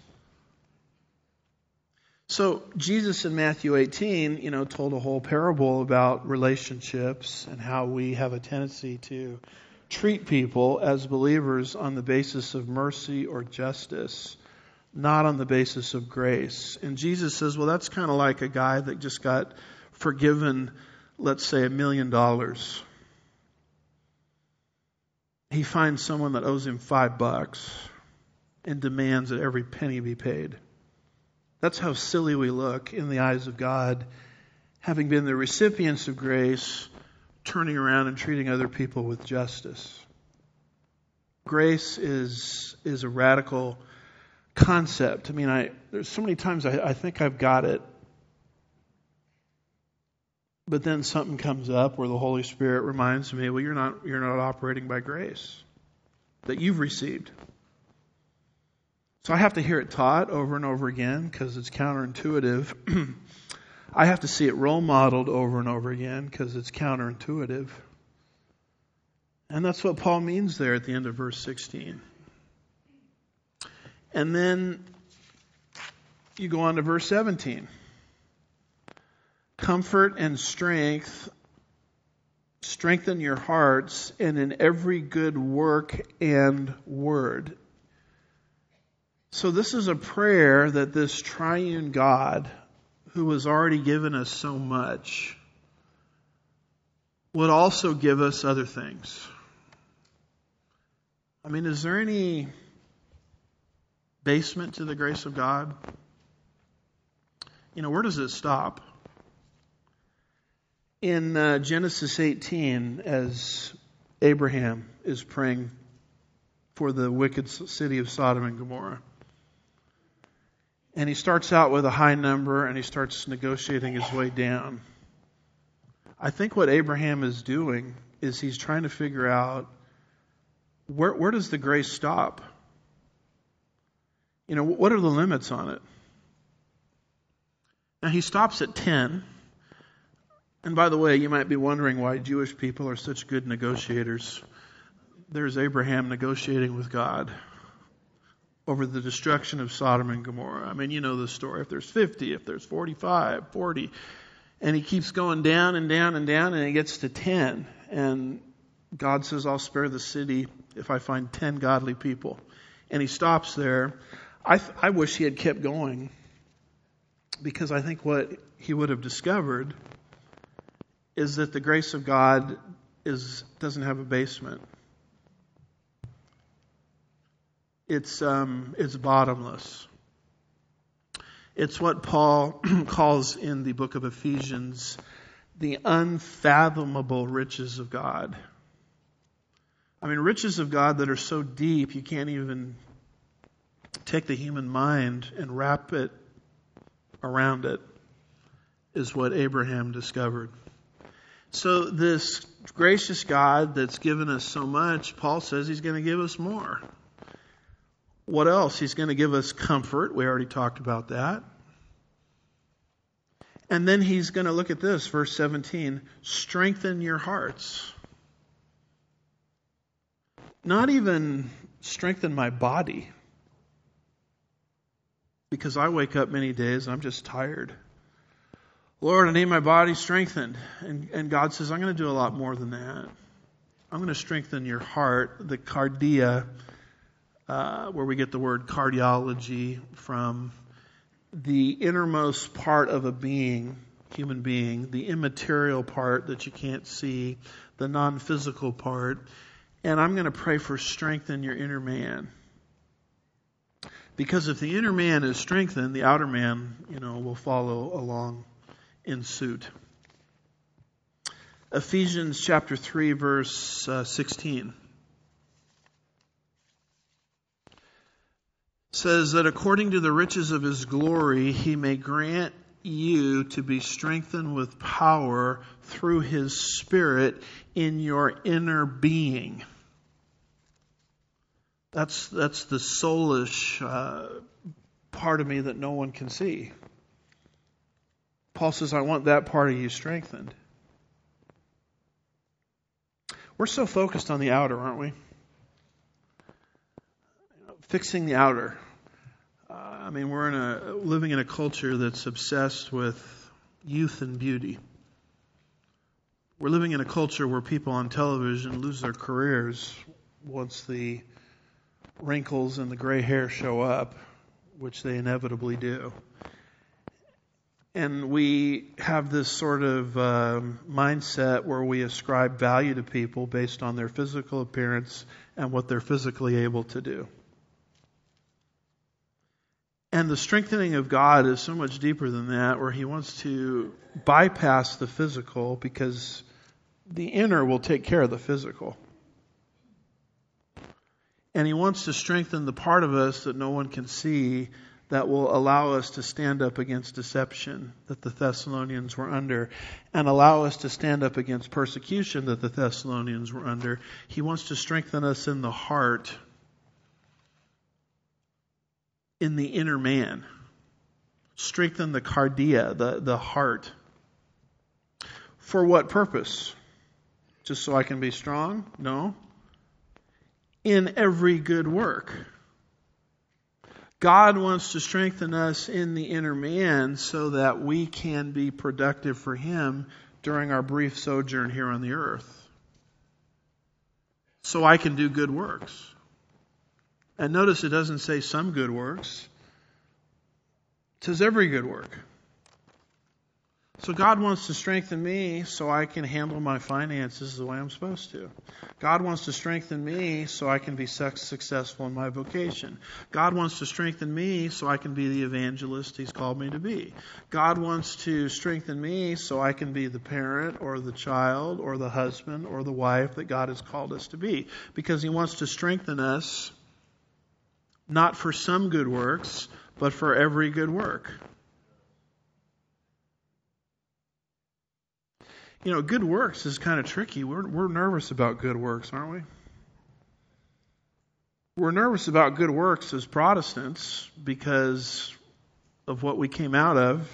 So Jesus in Matthew eighteen, you know, told a whole parable about relationships and how we have a tendency to treat people as believers on the basis of mercy or justice, not on the basis of grace. And Jesus says, well, that's kind of like a guy that just got forgiven, let's say, a million dollars. He finds someone that owes him five bucks and demands that every penny be paid. That's how silly we look in the eyes of God, having been the recipients of grace, turning around and treating other people with justice. Grace is is a radical concept. I mean, I there's so many times I, I think I've got it, but then something comes up where the Holy Spirit reminds me, well, you're not you're not operating by grace that you've received. So I have to hear it taught over and over again because it's counterintuitive. I have to see it role modeled over and over again because it's counterintuitive. And that's what Paul means there at the end of verse sixteen. And then you go on to verse seventeen. Comfort and strength, strengthen your hearts, and in every good work and word. So this is a prayer that this triune God, who has already given us so much, would also give us other things. I mean, is there any basement to the grace of God? You know, where does it stop? In uh, Genesis eighteen, as Abraham is praying for the wicked city of Sodom and Gomorrah, and he starts out with a high number and he starts negotiating his way down. I think what Abraham is doing is he's trying to figure out where, where does the grace stop? You know, what are the limits on it? Now he stops at ten. And by the way, you might be wondering why Jewish people are such good negotiators. There's Abraham negotiating with God over the destruction of Sodom and Gomorrah. I mean, you know the story. If there's fifty, if there's forty-five, forty, and he keeps going down and down and down, and he gets to ten. And God says, I'll spare the city if I find ten godly people. And he stops there. I, th- I wish he had kept going, because I think what he would have discovered is that the grace of God is doesn't have a basement. It's um, it's bottomless. It's what Paul calls in the book of Ephesians the unfathomable riches of God. I mean, riches of God that are so deep you can't even take the human mind and wrap it around it, is what Abraham discovered. So this gracious God that's given us so much, Paul says he's going to give us more. What else? He's going to give us comfort. We already talked about that. And then he's going to look at this, verse seventeen, strengthen your hearts. Not even strengthen my body. Because I wake up many days and I'm just tired. Lord, I need my body strengthened. And, and God says, I'm going to do a lot more than that. I'm going to strengthen your heart, the cardia, uh, where we get the word cardiology from, the innermost part of a being, human being, the immaterial part that you can't see, the non-physical part. And I'm going to pray for strength in your inner man. Because if the inner man is strengthened, the outer man, you know, will follow along in suit. Ephesians chapter three, verse uh, sixteen says that according to the riches of his glory, he may grant you to be strengthened with power through his Spirit in your inner being. That's that's the soulish uh, part of me that no one can see. Paul says, I want that part of you strengthened. We're so focused on the outer, aren't we? Fixing the outer. Uh, I mean, we're in a living in a culture that's obsessed with youth and beauty. We're living in a culture where people on television lose their careers once the wrinkles and the gray hair show up, which they inevitably do. And we have this sort of um, mindset where we ascribe value to people based on their physical appearance and what they're physically able to do. And the strengthening of God is so much deeper than that, where he wants to bypass the physical because the inner will take care of the physical. And he wants to strengthen the part of us that no one can see that will allow us to stand up against deception that the Thessalonians were under and allow us to stand up against persecution that the Thessalonians were under. He wants to strengthen us in the heart, in the inner man. Strengthen the cardia, the, the heart. For what purpose? Just so I can be strong? No. In every good work. God wants to strengthen us in the inner man so that we can be productive for him during our brief sojourn here on the earth. So I can do good works. And notice it doesn't say some good works. It says every good work. So God wants to strengthen me so I can handle my finances the way I'm supposed to. God wants to strengthen me so I can be successful in my vocation. God wants to strengthen me so I can be the evangelist he's called me to be. God wants to strengthen me so I can be the parent or the child or the husband or the wife that God has called us to be. Because he wants to strengthen us not for some good works, but for every good work. You know, good works is kind of tricky. We're we're nervous about good works, aren't we? We're nervous about good works as Protestants because of what we came out of.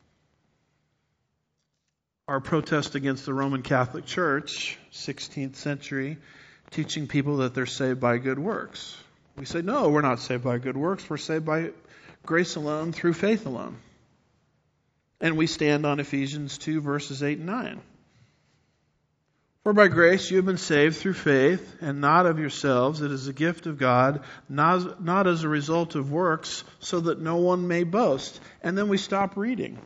Our protest against the Roman Catholic Church, sixteenth century, teaching people that they're saved by good works. We say, no, we're not saved by good works. We're saved by grace alone, through faith alone. And we stand on Ephesians two, verses eight and nine. For by grace you have been saved through faith, and not of yourselves. It is a gift of God, not, not as a result of works, so that no one may boast. And then we stop reading.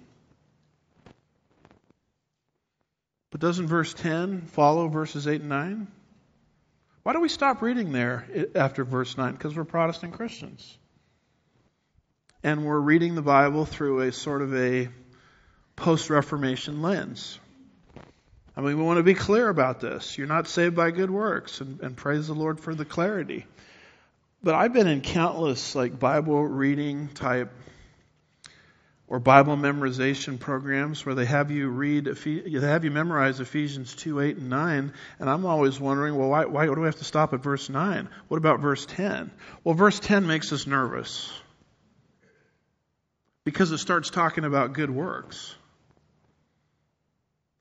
But doesn't verse ten follow verses eight and nine? Why do we stop reading there after verse nine? Because we're Protestant Christians. And we're reading the Bible through a sort of a post-Reformation lens. I mean, we want to be clear about this. You're not saved by good works, and, and praise the Lord for the clarity. But I've been in countless like Bible reading type or Bible memorization programs where they have you read, they have you memorize Ephesians two, eight, and nine, and I'm always wondering, well, why, why do we have to stop at verse nine? What about verse ten? Well, verse ten makes us nervous because it starts talking about good works.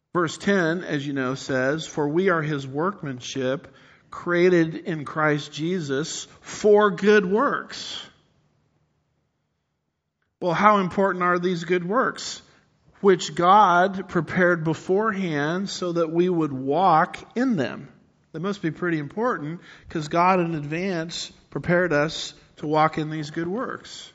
Verse ten, as you know, says, "For we are his workmanship, created in Christ Jesus for good works." Well, how important are these good works? Which God prepared beforehand so that we would walk in them. That must be pretty important, because God in advance prepared us to walk in these good works.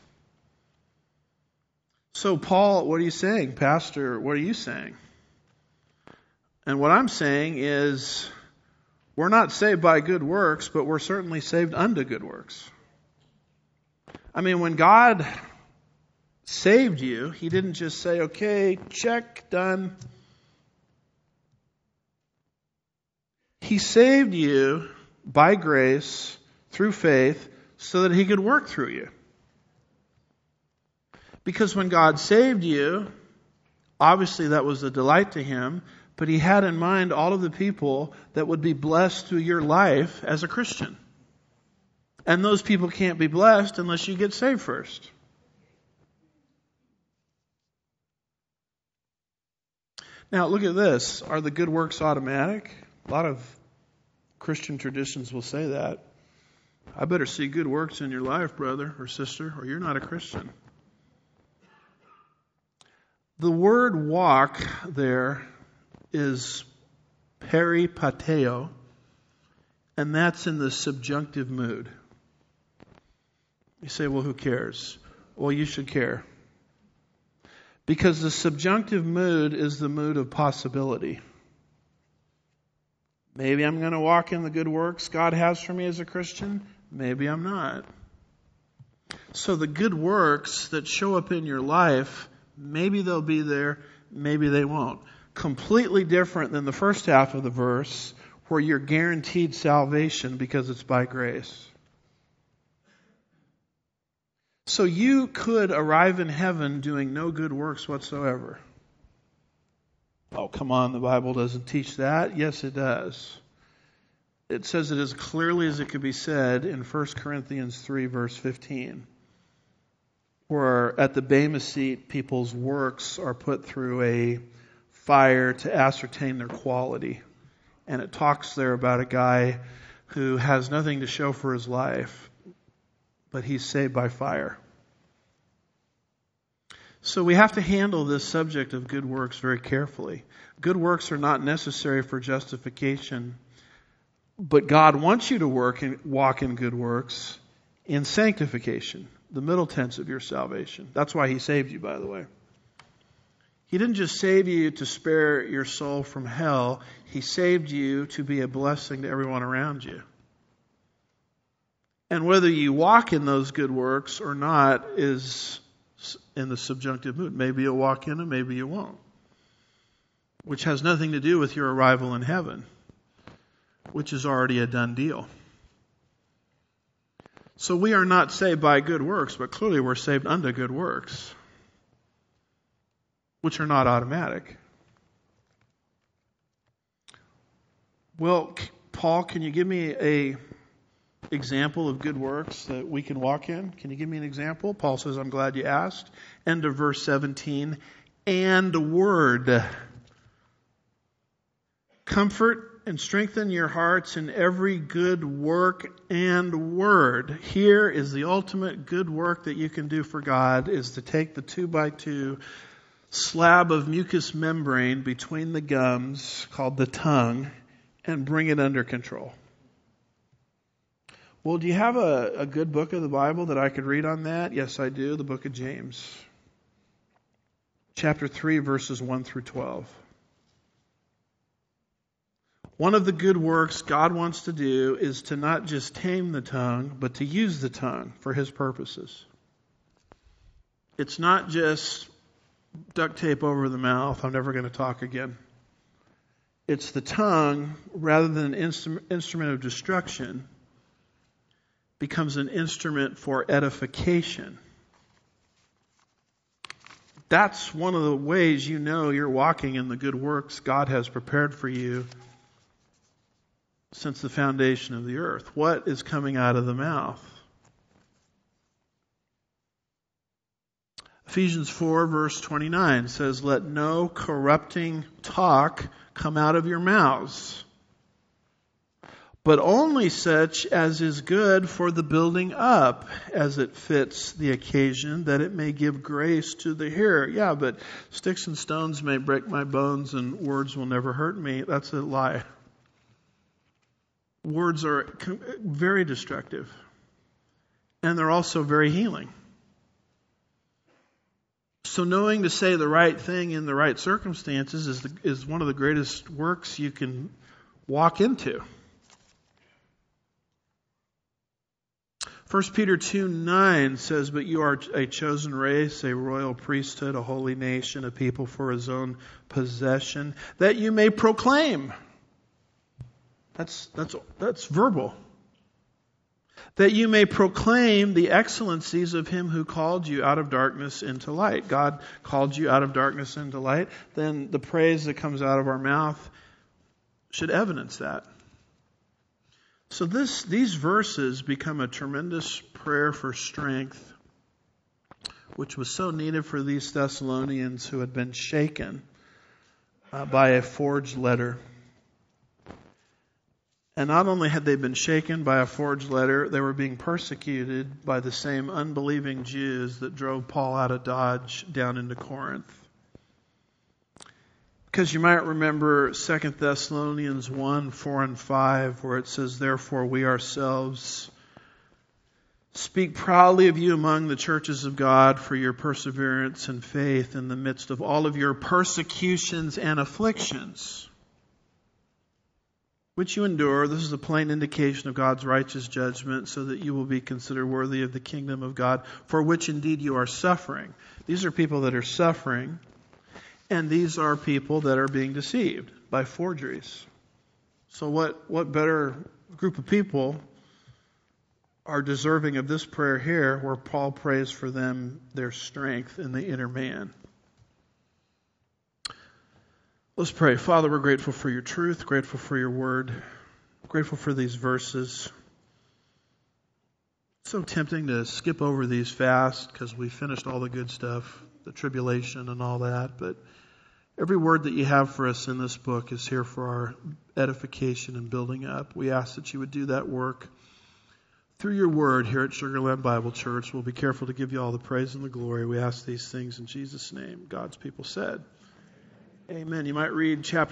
So Paul, what are you saying? Pastor, what are you saying? And what I'm saying is, we're not saved by good works, but we're certainly saved unto good works. I mean, when God saved you, he didn't just say, okay, check, done. He saved you by grace through faith so that he could work through you. Because when God saved you, obviously that was a delight to him, but he had in mind all of the people that would be blessed through your life as a Christian. And those people can't be blessed unless you get saved first. Now, look at this. Are the good works automatic? A lot of Christian traditions will say that. I better see good works in your life, brother or sister, or you're not a Christian. The word walk there is peripateo, and that's in the subjunctive mood. You say, well, who cares? Well, you should care. Because the subjunctive mood is the mood of possibility. Maybe I'm going to walk in the good works God has for me as a Christian. Maybe I'm not. So the good works that show up in your life, maybe they'll be there, maybe they won't. Completely different than the first half of the verse, where you're guaranteed salvation because it's by grace. So you could arrive in heaven doing no good works whatsoever. Oh, come on, the Bible doesn't teach that. Yes, it does. It says it as clearly as it could be said in First Corinthians three, verse fifteen. Where at the Bema seat, people's works are put through a fire to ascertain their quality. And it talks there about a guy who has nothing to show for his life, but he's saved by fire. So we have to handle this subject of good works very carefully. Good works are not necessary for justification, but God wants you to work and walk in good works in sanctification, the middle tense of your salvation. That's why he saved you, by the way. He didn't just save you to spare your soul from hell. He saved you to be a blessing to everyone around you. And whether you walk in those good works or not is in the subjunctive mood. Maybe you'll walk in them, maybe you won't. Which has nothing to do with your arrival in heaven, which is already a done deal. So we are not saved by good works, but clearly we're saved unto good works, which are not automatic. Well, Paul, can you give me a example of good works that we can walk in? Can you give me an example? Paul says, I'm glad you asked. End of verse seventeen. And word. Comfort and strengthen your hearts in every good work and word. Here is the ultimate good work that you can do for God, is to take the two by two slab of mucous membrane between the gums, called the tongue, and bring it under control. Well, do you have a, a good book of the Bible that I could read on that? Yes, I do. The book of James. Chapter three, verses one through twelve. One of the good works God wants to do is to not just tame the tongue, but to use the tongue for His purposes. It's not just duct tape over the mouth, I'm never going to talk again. It's the tongue, rather than an instru- instrument of destruction, becomes an instrument for edification. That's one of the ways you know you're walking in the good works God has prepared for you since the foundation of the earth. What is coming out of the mouth? Ephesians four verse twenty-nine says, "Let no corrupting talk come out of your mouths, but only such as is good for the building up, as it fits the occasion, that it may give grace to the hearer." Yeah, but sticks and stones may break my bones and words will never hurt me. That's a lie. Words are very destructive. And they're also very healing. So knowing to say the right thing in the right circumstances is the, is one of the greatest works you can walk into. First Peter two nine says, "But you are a chosen race, a royal priesthood, a holy nation, a people for his own possession, that you may proclaim." That's that's that's verbal. "That you may proclaim the excellencies of him who called you out of darkness into light." God called you out of darkness into light. Then the praise that comes out of our mouth should evidence that. So this these verses become a tremendous prayer for strength, which was so needed for these Thessalonians who had been shaken uh, by a forged letter. And not only had they been shaken by a forged letter, they were being persecuted by the same unbelieving Jews that drove Paul out of Dodge down into Corinth. Because you might remember Second Thessalonians one, four and five, where it says, "Therefore we ourselves speak proudly of you among the churches of God for your perseverance and faith in the midst of all of your persecutions and afflictions, which you endure. This is a plain indication of God's righteous judgment, so that you will be considered worthy of the kingdom of God, for which indeed you are suffering." These are people that are suffering, and these are people that are being deceived by forgeries. So what, what better group of people are deserving of this prayer here, where Paul prays for them their strength in the inner man? Let's pray. Father, we're grateful for your truth, grateful for your word, grateful for these verses. It's so tempting to skip over these fast because we finished all the good stuff, the tribulation and all that. But every word that you have for us in this book is here for our edification and building up. We ask that you would do that work through your word here at Sugar Land Bible Church. We'll be careful to give you all the praise and the glory. We ask these things in Jesus' name. God's people said, amen. You might read chapter